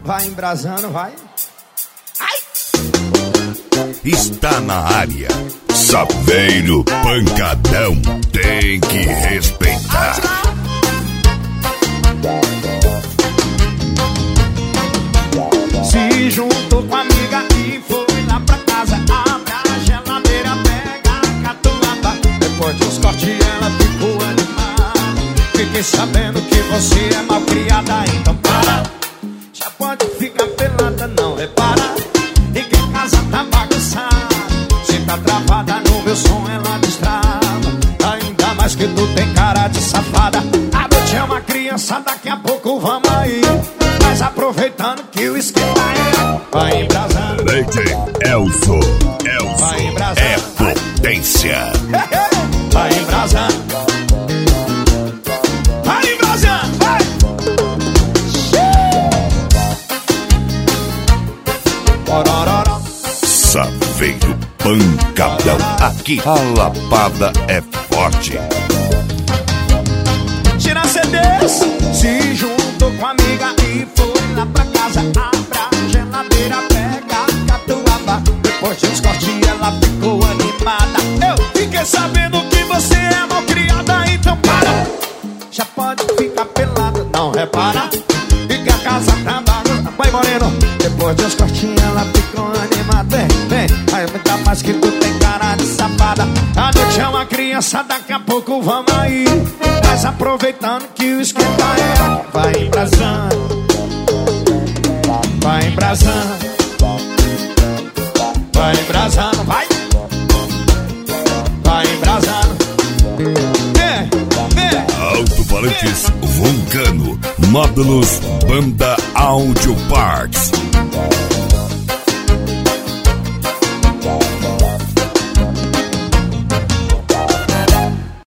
Vai embrasando, vai. Ai! Está na área. Saveiro Pancadão. Tem que respeitar. Se juntou com a amiga e foi lá pra casa. Abre a geladeira, pega a catuaba. Depois de uns cortes ela ficou animada. Fiquei sabendo que você é malcriada, então para. Já pode ficar pelada, não repara. E que a casa tá bagunçada. Se tá travada no meu som ela destrava. Ainda mais que tu tem cara de safada. A noite é uma criança, daqui a pouco vamos aí. Mas aproveitando que o esquenta é. Vai embrasando. Leite Elso. Vai embrasando. É potência. Vai embrasando. Vai embrasando, vai. Orororó. Saveiro Pancadão. Aqui a lapada é forte. Tira CDs. Se juntou com a amiga e foi lá pra casa. Abre a geladeira, pega a catuaba. Depois de uns cortes ela ficou animada. Eu fiquei sabendo que você é malcriada, então para. Já pode ficar pelada, não repara. E que a casa tá bagunçada. Vai moreno. Depois de uns cortes ela ficou animada. Vem, ainda mais que tu tem cara de safada. A noite é uma criança, daqui a pouco vamos aí. Mas aproveitando que o esquenta é. Vai embrasando. Vai embrasando. Vai embrasando, vai. Vai embrasando. Alto-falantes Vulcano. Módulos Banda Audio Parts.